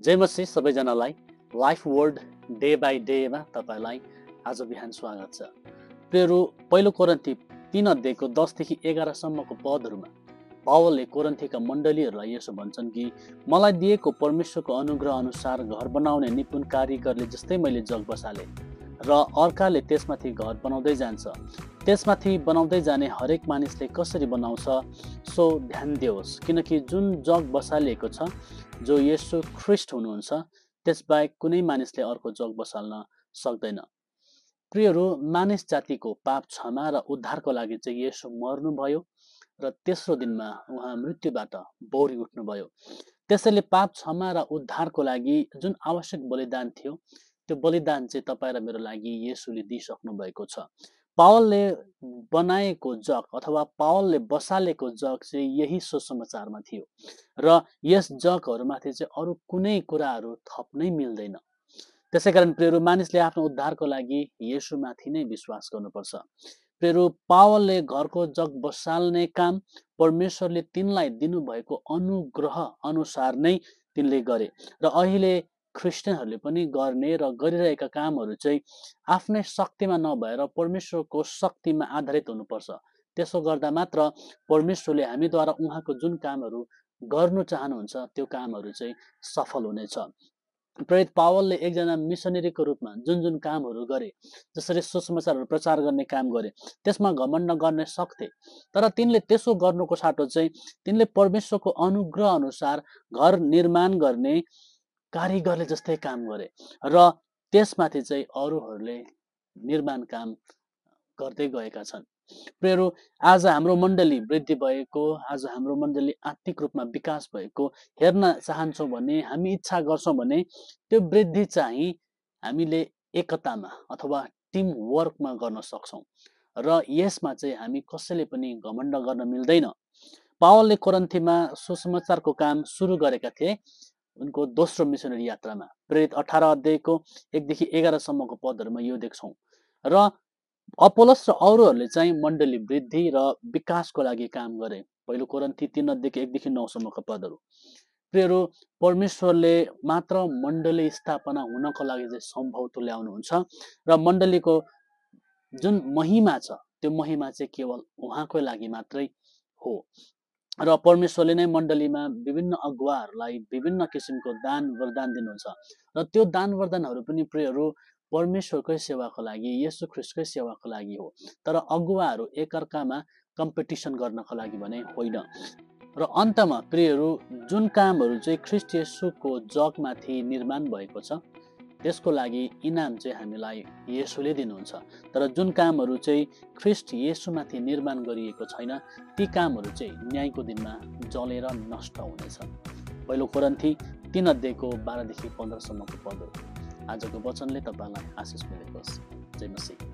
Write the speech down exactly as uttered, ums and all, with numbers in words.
जय मसी सबैजनालाई life word day by डेमा तपाईलाई आज बिहान स्वागत छ। प्रियहरू, पहिलो कोरिन्थी तीन अध्यायको दसदेखि एघारसम्मको पदहरूमा पावलले कोरिन्थीका मण्डलीहरूलाई यसो भन्छन् कि मलाई दिएको परमेश्वरको अनुग्रह अनुसार घर बनाउने निपुण कारिगरले जस्तै मैले जग बसाले र अर्काले त्यसमाथि घर बनाउँदै जान्छ। त्यसमाथि बनाउँदै जाने हरेक मानिसले कसरी बनाउँछ सो ध्यान दियोस्, किनकि जुन जग बसालिएको छ जो येशू ख्रिस्ट हुनुहुन्छ त्यसबाहेक कुनै मानिसले अर्को जग बसाल्न सक्दैन। प्रियहरू, मानिस जातिको पाप क्षमा र उद्धारको लागि चाहिँ येशू मर्नुभयो र तेस्रो दिनमा उहाँ मृत्युबाट बौरी उठ्नुभयो। त्यसैले पाप क्षमा र उद्धारको लागि जुन आवश्यक बलिदान थियो त्यो बलिदान चाहिँ तपाईँ र मेरो लागि येशूले दिइसक्नु भएको छ। पावलले बनाएको जग अथवा पावलले बसालेको जग चाहिँ यही सुसमाचारमा थियो र यस जगहरूमाथि चाहिँ अरू कुनै कुराहरू थप्नै मिल्दैन। त्यसै कारण प्रियहरू, मानिसले आफ्नो उद्धारको लागि येशूमाथि नै विश्वास गर्नुपर्छ। प्रियहरू, पावलले घरको जग बसाल्ने काम परमेश्वरले तिनलाई दिनुभएको अनुग्रह अनुसार नै तिनले गरे र अहिले क्रिस्चियनहरूले पनि गर्ने र गरिरहेका कामहरू चाहिँ आफ्नै शक्तिमा नभएर परमेश्वरको शक्तिमा आधारित हुनुपर्छ। त्यसो गर्दा मात्र परमेश्वरले हामीद्वारा उहाँको जुन कामहरू गर्नु चाहनुहुन्छ त्यो कामहरू चाहिँ सफल हुनेछ। प्रेरित पावलले एकजना मिसनरीको रूपमा जुन जुन कामहरू गरे, जसरी सुसमाचारहरू प्रचार गर्ने काम गरे, त्यसमा घमण्ड गर्ने सक्थे, तर तिनले त्यसो गर्नुको साटो चाहिँ तिनले परमेश्वरको अनुग्रह अनुसार घर निर्माण गर्ने कारिगरले जस्तै काम गरे र त्यसमाथि चाहिँ अरूहरूले निर्माण काम गर्दै गएका छन्। प्रियहरू, आज हाम्रो मण्डली वृद्धि भएको, आज हाम्रो मण्डली आत्मिक रूपमा विकास भएको हेर्न चाहन्छौँ भने, हामी इच्छा गर्छौँ भने त्यो वृद्धि चाहिँ हामीले एकतामा अथवा टिम वर्कमा गर्न सक्छौँ र यसमा चाहिँ हामी कसैले पनि घमण्ड गर्न मिल्दैन। पावलले कोरिन्थीमा सुसमाचारको काम सुरु गरेका थिए उनको दोस्रो मिसनरी यात्रामा। प्रेरित अठारह अध्यायको एकदेखि एघारसम्मको पदहरूमा यो देख्छौँ र अपोलोस र अरूहरूले चाहिँ मण्डली वृद्धि र विकासको लागि काम गरे। पहिलो कोरिन्थी तीन अध्यायको एकदेखि नौसम्मको पदहरू। प्रियहरू, परमेश्वरले मात्र मण्डली स्थापना हुनको लागि चाहिँ सम्भव तुल्याउनुहुन्छ र मण्डलीको जुन महिमा छ त्यो महिमा चाहिँ केवल उहाँकै लागि मात्रै हो र परमेश्वरले नै मण्डलीमा विभिन्न अगुवाहरूलाई विभिन्न किसिमको दान वरदान दिनुहुन्छ र त्यो दान वरदानहरू पनि प्रियहरू परमेश्वरकै सेवाको लागि, येशू ख्रिस्टकै सेवाको लागि हो। तर अगुवाहरू एकअर्कामा कम्पिटिसन गर्नको लागि भने होइन। र अन्तमा प्रियहरू, जुन कामहरू चाहिँ ख्रिस्ट येशूको जगमाथि निर्माण भएको छ त्यसको लागि इनाम चाहिँ हामीलाई येशूले दिनुहुन्छ। तर जुन कामहरू चाहिँ ख्रिस्ट येशूमाथि निर्माण गरिएको छैन ती कामहरू चाहिँ न्यायको दिनमा जलेर नष्ट हुनेछ। पहिलो कोरिन्थी तीन अध्यायको बाह्रदेखि पन्ध्रसम्मको पदहरू। आजको वचनले तपाईँलाई आशिष मिलेको होस्। जय मसीह।